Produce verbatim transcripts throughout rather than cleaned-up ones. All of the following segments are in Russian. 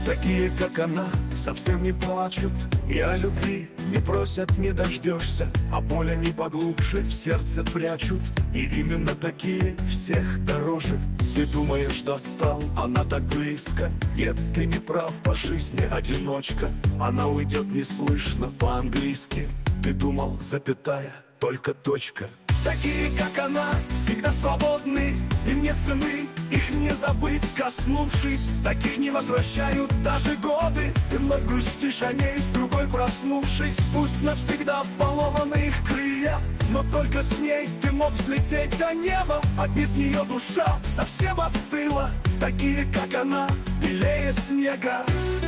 Такие, как она, совсем не плачут, и о любви не просят, не дождешься, а боль они поглубже в сердце прячут. И именно такие всех дороже. Ты думаешь, достал, она так близко. Нет, ты не прав, по жизни одиночка. Она уйдет неслышно по-английски. Ты думал, запятая, только точка. Такие, как она, всегда свободны, им нет цены, их не забыть, коснувшись. Таких не возвращают даже годы. Ты вновь грустишь о ней, с другой проснувшись. Пусть навсегда поломаны их крылья, но только с ней ты мог взлететь до неба. А без нее душа совсем остыла. Такие, как она, белее снега.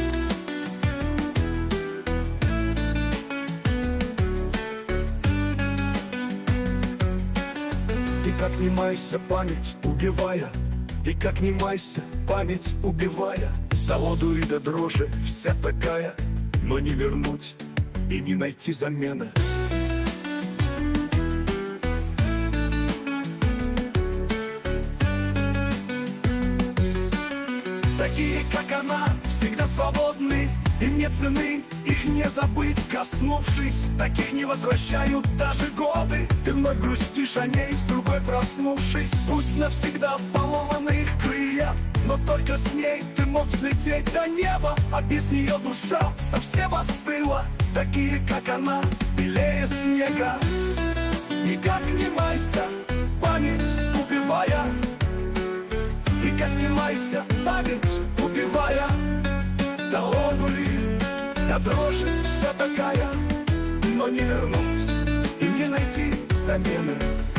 И как не майся, память убивая, и как не майся, память убивая. До одури до дрожи вся такая, но не вернуть и не найти замены. Такие, как она, всегда свободны, им нет цены, их не забыть, коснувшись. Таких не возвращают даже годы. Ты вновь грустишь о ней, с другой проснувшись. Пусть навсегда поломаны их крылья, но только с ней ты мог взлететь до неба. А без нее душа совсем остыла. Такие, как она, белее снега. И как не майся, память убивая, и как не майся, память убивая. До одури, до дрожи вся такая, но не вернуть и не найти замены.